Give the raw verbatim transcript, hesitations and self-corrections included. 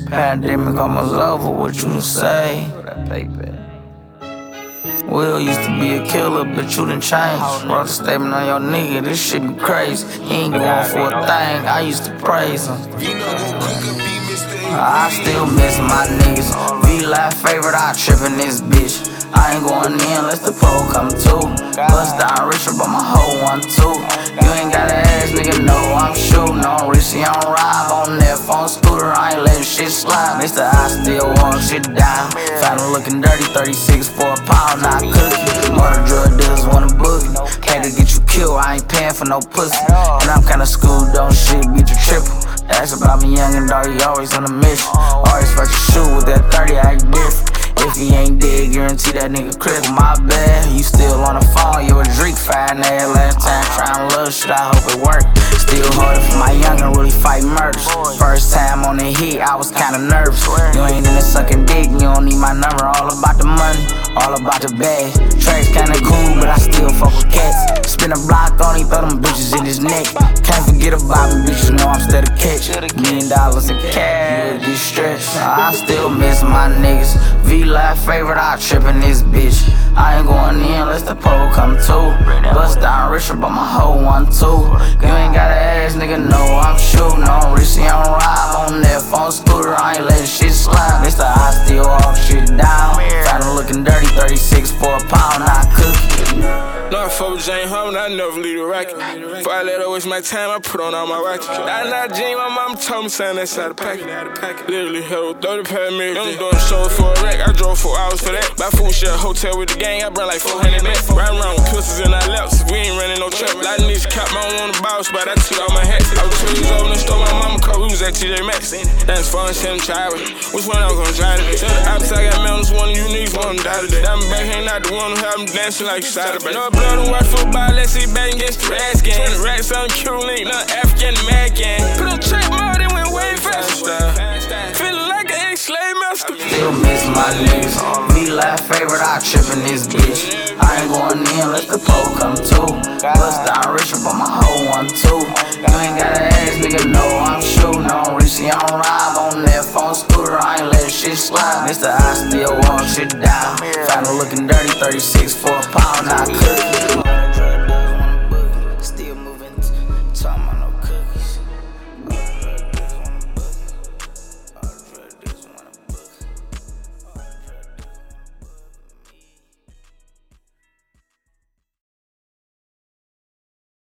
Pandemic almost over, what you done say? Will used to be a killer, but you done changed. Wrote a statement on your nigga, this shit be crazy. He ain't going for a thing, I used to praise him. I still miss my niggas. V-Live favorite, I trip in this bitch. I ain't going in unless the pole come too. Bust down richer, but my hoe one too. You ain't gotta ask, nigga, no, I'm shooting on Richie, I'm ride on that phone scooter, I ain't letting shit slide. Mister I still want shit down. Found him looking dirty, thirty-six for a pound, not cookie. Murder drug dealers wanna boogie. Had to get you killed, I ain't paying for no pussy. And I'm kinda schooled on shit, beat you triple. Ask about me young and dirty, always on a mission. Always first you shoot with that thirty, I act different. If he ain't dead, guarantee that nigga critical. My bad, you still on the phone, you a Drake fan ass last time. Trying love shit, I hope it work. Still harder for my youngin', really fight murders. First time on the hit, I was kinda nervous. You ain't in the sucking dick, you don't need my number. All about the money, all about the bag. Tracks kinda cool, but I still fuck with cats. Spin a block on him, throw them bitches in his neck. Can't forget about me, bitches know I'm still a catch. Million dollars in cash, get stretched. I still miss my niggas. V-Live favorite, I trip in this bitch. I ain't going in unless the pole come too. Bust down richer, but my hoe one too. You ain't gotta ask, nigga, no, I'm shooting on Richie, I'm ride on that phone scooter, I ain't letting shit slide. Mister I still walk shit down. Found him looking dirty, thirty-six for a pound, not cookie. No, I fuck with Jane Harmon, I never leave the racket. Before I let her waste my time, I put on all my rackets. That not Jean, my mama told me something inside the packet. Literally held thirty paramedics. I'm doing shows for a wreck, I drove four hours for that. Buy food, share a hotel with the gang, I bring like four hundred back. Riding around with pistols in our laps, we ain't running no trap. A lot of niggas cap my own on the boss, but I took all my hats. I was two years old and stole my mama car, we was at T J Maxx. That's fun, send them child. Which one I'm gonna try today? Tell the opps I got mountains, one of you niggas wanna die today. That back ain't not the one who have them dancing like cider back. No blood and watch football, let's see back against the ass gang. twenty racks on Q-Link, no African Mad gang. Put on check mode, it went way faster. Feeling like an ex-slave master. Still miss my niggas. V-Live favorite, I trip in this bitch. I ain't going in unless the pole come too. Bust down richer, but my hoe one too. You ain't gotta ask, nigga, no, I'm shooting on Richie, I'm ride on that phone scooter, I ain't letting shit slide. Mister I still want shit down. Found him looking dirty, thirty-six for a pound, not cookie.